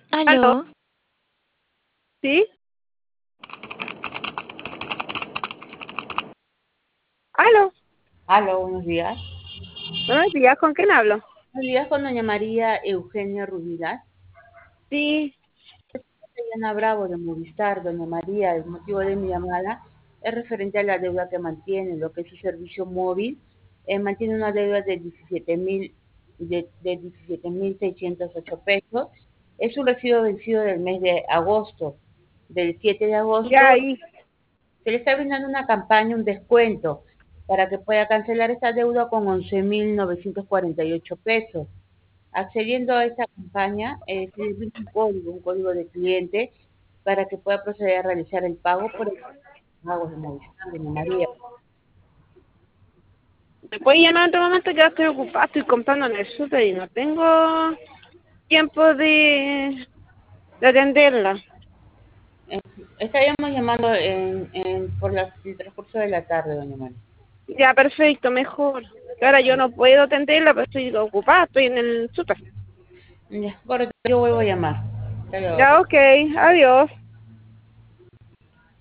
¿Aló? Aló, ¿Sí? ¿Aló? Aló, buenos días. Buenos días, ¿con quién hablo? Buenos días con doña María Eugenia Rubilar. Sí, Soy Ana Bravo de Movistar, doña María. El motivo de mi llamada es referente a la deuda que mantiene, lo que es su servicio móvil. Mantiene una deuda de 17.608 pesos. Es un recibo vencido del mes de agosto. Del 7 de ya agosto ahí. se le está brindando una campaña, un descuento, para que pueda cancelar esta deuda con 11.948 pesos. Accediendo a esta campaña, se le brinda un código de cliente, para que pueda proceder a realizar el pago por el pago de Movistar, doña María. ¿Me puedes llamar en otro momento que ya estoy ocupada? Estoy comprando en el súper y no tengo tiempo de atenderla. Eh, Estaríamos llamando por el transcurso de la tarde, doña María. Ya, perfecto, mejor. Ahora yo no puedo atenderla, pero estoy ocupada, estoy en el súper. Ya, correcto, yo vuelvo a llamar. Hasta luego. Ya, ok, adiós.